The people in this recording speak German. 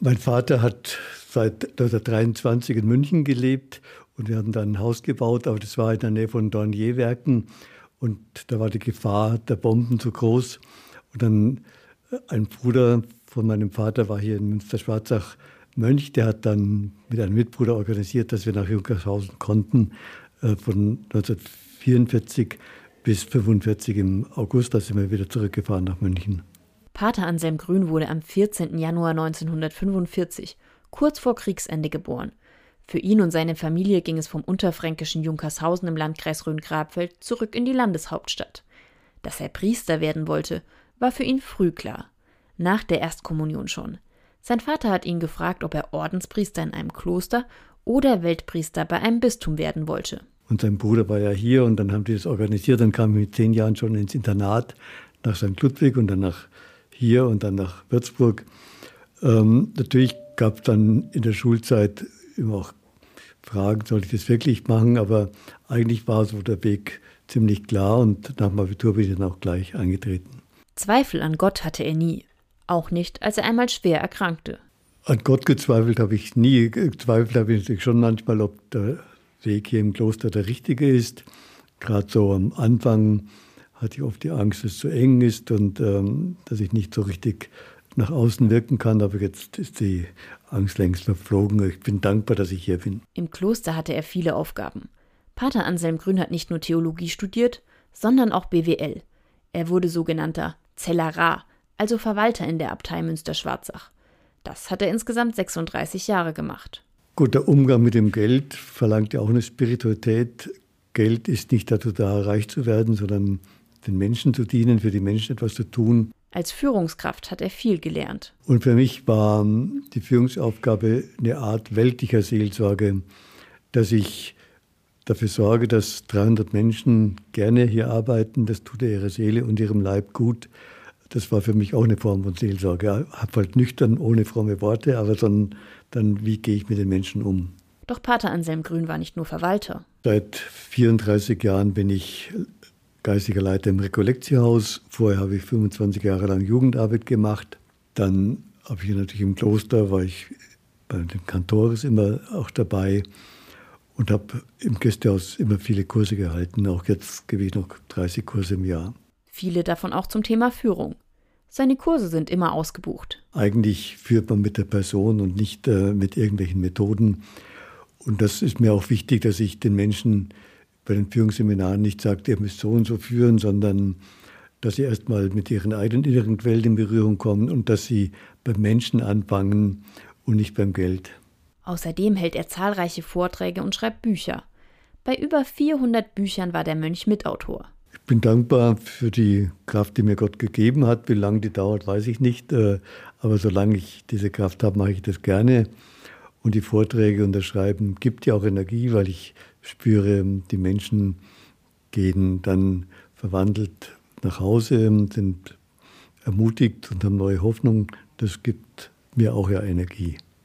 Mein Vater hat seit 1923 in München gelebt und wir haben dann ein Haus gebaut, aber das war in der Nähe von Dornierwerken und da war die Gefahr der Bomben zu groß. Und dann ein Bruder von meinem Vater war hier in Münster-Schwarzach Mönch, der hat dann mit einem Mitbruder organisiert, dass wir nach Junkershausen konnten, von 1944 bis 1945 im August, da sind wir wieder zurückgefahren nach München. Pater Anselm Grün wurde am 14. Januar 1945, kurz vor Kriegsende, geboren. Für ihn und seine Familie ging es vom unterfränkischen Junkershausen im Landkreis Rhön-Grabfeld zurück in die Landeshauptstadt. Dass er Priester werden wollte, war für ihn früh klar. Nach der Erstkommunion schon. Sein Vater hat ihn gefragt, ob er Ordenspriester in einem Kloster oder Weltpriester bei einem Bistum werden wollte. Und sein Bruder war ja hier und dann haben die das organisiert. Dann kam er mit 10 Jahren schon ins Internat nach St. Ludwig und dann nach hier und dann nach Würzburg. Natürlich gab es dann in der Schulzeit immer auch Fragen, soll ich das wirklich machen? Aber eigentlich war so der Weg ziemlich klar und nach dem Abitur bin ich dann auch gleich eingetreten. Zweifel an Gott hatte er nie. Auch nicht, als er einmal schwer erkrankte. An Gott gezweifelt habe ich nie. Gezweifelt habe ich natürlich schon manchmal, ob der Weg hier im Kloster der richtige ist. Gerade so am Anfang hatte ich oft die Angst, dass es zu eng ist und dass ich nicht so richtig nach außen wirken kann. Aber jetzt ist die Angst längst verflogen. Ich bin dankbar, dass ich hier bin. Im Kloster hatte er viele Aufgaben. Pater Anselm Grün hat nicht nur Theologie studiert, sondern auch BWL. Er wurde sogenannter Zellerar, also Verwalter in der Abtei Münster-Schwarzach. Das hat er insgesamt 36 Jahre gemacht. Gut, der Umgang mit dem Geld verlangt ja auch eine Spiritualität. Geld ist nicht dazu da, reich zu werden, sondern den Menschen zu dienen, für die Menschen etwas zu tun. Als Führungskraft hat er viel gelernt. Und für mich war die Führungsaufgabe eine Art weltlicher Seelsorge, dass ich dafür sorge, dass 300 Menschen gerne hier arbeiten. Das tut ihrer Seele und ihrem Leib gut. Das war für mich auch eine Form von Seelsorge. Ich habe halt nüchtern, ohne fromme Worte, aber dann, wie gehe ich mit den Menschen um? Doch Pater Anselm Grün war nicht nur Verwalter. Seit 34 Jahren bin ich geistiger Leiter im Rekollektiehaus. Vorher habe ich 25 Jahre lang Jugendarbeit gemacht. Dann habe ich natürlich im Kloster, war ich bei den Kantores immer auch dabei und habe im Gästehaus immer viele Kurse gehalten. Auch jetzt gebe ich noch 30 Kurse im Jahr. Viele davon auch zum Thema Führung. Seine Kurse sind immer ausgebucht. Eigentlich führt man mit der Person und nicht mit irgendwelchen Methoden. Und das ist mir auch wichtig, dass ich den Menschen bei den Führungsseminaren nicht sage, ihr müsst so und so führen, sondern dass sie erstmal mit ihren eigenen inneren Welt in Berührung kommen und dass sie beim Menschen anfangen und nicht beim Geld. Außerdem hält er zahlreiche Vorträge und schreibt Bücher. Bei über 400 Büchern war der Mönch Mitautor. Ich bin dankbar für die Kraft, die mir Gott gegeben hat. Wie lange die dauert, weiß ich nicht. Aber solange ich diese Kraft habe, mache ich das gerne. Und die Vorträge und das Schreiben gibt ja auch Energie, weil ich spüre, die Menschen gehen dann verwandelt nach Hause, sind ermutigt und haben neue Hoffnung. Das gibt mir auch ja Energie.